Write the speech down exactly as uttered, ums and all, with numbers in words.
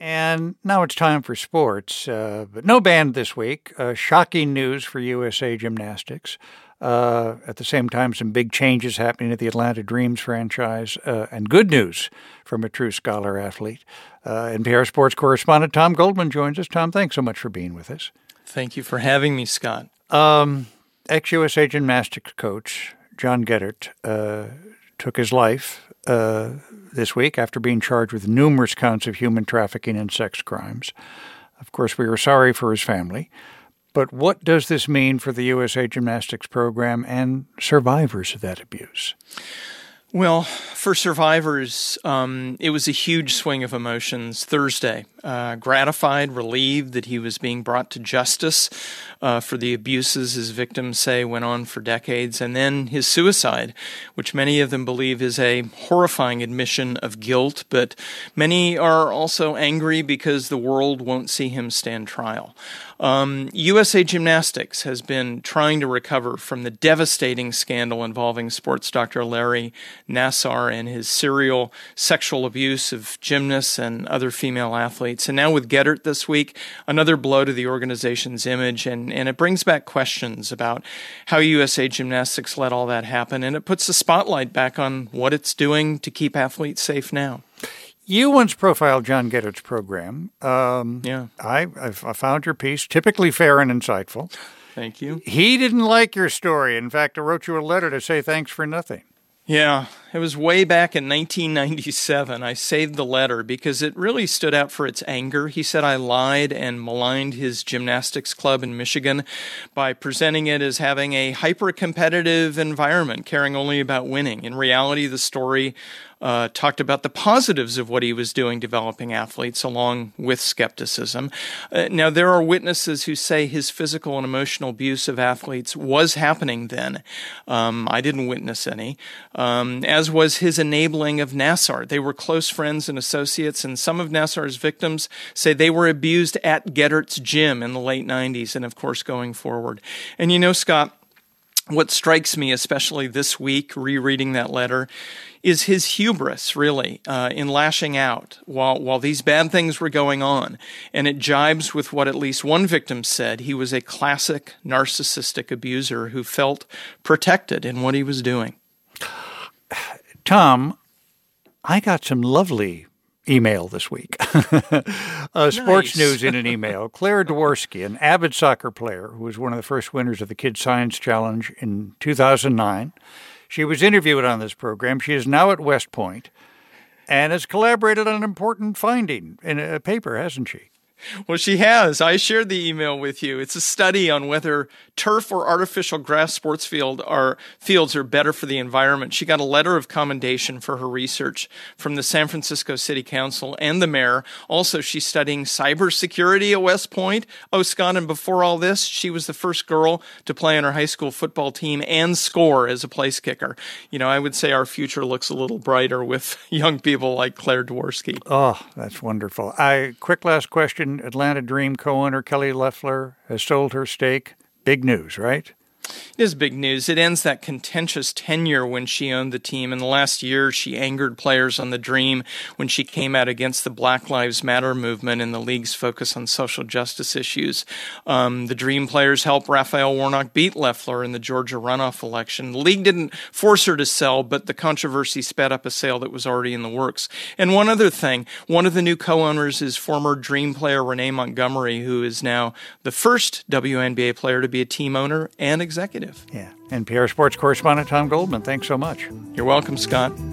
And now it's time for sports, uh, but no band this week. Uh, shocking news for U S A Gymnastics. Uh, at the same time, some big changes happening at the Atlanta Dreams franchise, uh, and good news from a true scholar athlete. Uh, N P R sports correspondent Tom Goldman joins us. Tom, thanks so much for being with us. Thank you for having me, Scott. Um, ex-U S A Gymnastics coach John Geddert uh, took his life uh, this week after being charged with numerous counts of human trafficking and sex crimes. Of course, we are sorry for his family. But what does this mean for the U S A Gymnastics program and survivors of that abuse? Well, for survivors, um, it was a huge swing of emotions Thursday. Uh, gratified, relieved that he was being brought to justice uh, for the abuses his victims say went on for decades, and then his suicide, which many of them believe is a horrifying admission of guilt, but many are also angry because the world won't see him stand trial. Um, U S A Gymnastics has been trying to recover from the devastating scandal involving sports doctor Larry Nassar and his serial sexual abuse of gymnasts and other female athletes. And now with Geddert this week, another blow to the organization's image, and, and it brings back questions about how U S A Gymnastics let all that happen, and it puts the spotlight back on what it's doing to keep athletes safe now. You once profiled John Geddert's program. Um, yeah. I, I found your piece typically fair and insightful. Thank you. He didn't like your story. In fact, I wrote you a letter to say thanks for nothing. Yeah, it was way back in nineteen ninety-seven. I saved the letter because it really stood out for its anger. He said I lied and maligned his gymnastics club in Michigan by presenting it as having a hyper-competitive environment, caring only about winning. In reality, the story Uh, talked about the positives of what he was doing developing athletes along with skepticism. Uh, now, there are witnesses who say his physical and emotional abuse of athletes was happening then. Um, I didn't witness any, um, as was his enabling of Nassar. They were close friends and associates, and some of Nassar's victims say they were abused at Geddert's gym in the late nineties and, of course, going forward. And you know, Scott, what strikes me, especially this week, rereading that letter, is his hubris, really, uh, in lashing out while while these bad things were going on. And it jibes with what at least one victim said. He was a classic narcissistic abuser who felt protected in what he was doing. Tom, I got some lovely email this week. uh, sports Nice. news in an email. Claire Dworsky, an avid soccer player who was one of the first winners of the Kids Science Challenge in two thousand nine. She was interviewed on this program. She is now at West Point and has collaborated on an important finding in a paper, hasn't she? Well, she has. I shared the email with you. It's a study on whether turf or artificial grass sports field are fields are better for the environment. She got a letter of commendation for her research from the San Francisco City Council and the mayor. Also, she's studying cybersecurity at West Point. Oh, Scott, and before all this, she was the first girl to play on her high school football team and score as a place kicker. You know, I would say our future looks a little brighter with young people like Claire Dworsky. Oh, that's wonderful. I quick last question. Atlanta Dream co-owner Kelly Loeffler has sold her stake. Big news, right? It is big news. It ends that contentious tenure when she owned the team. In the last year, she angered players on the Dream when she came out against the Black Lives Matter movement and the league's focus on social justice issues. Um, the Dream players helped Raphael Warnock beat Loeffler in the Georgia runoff election. The league didn't force her to sell, but the controversy sped up a sale that was already in the works. And one other thing, one of the new co-owners is former Dream player Renee Montgomery, who is now the first W N B A player to be a team owner and executive. Yeah. N P R sports correspondent Tom Goldman, thanks so much. You're welcome, Scott.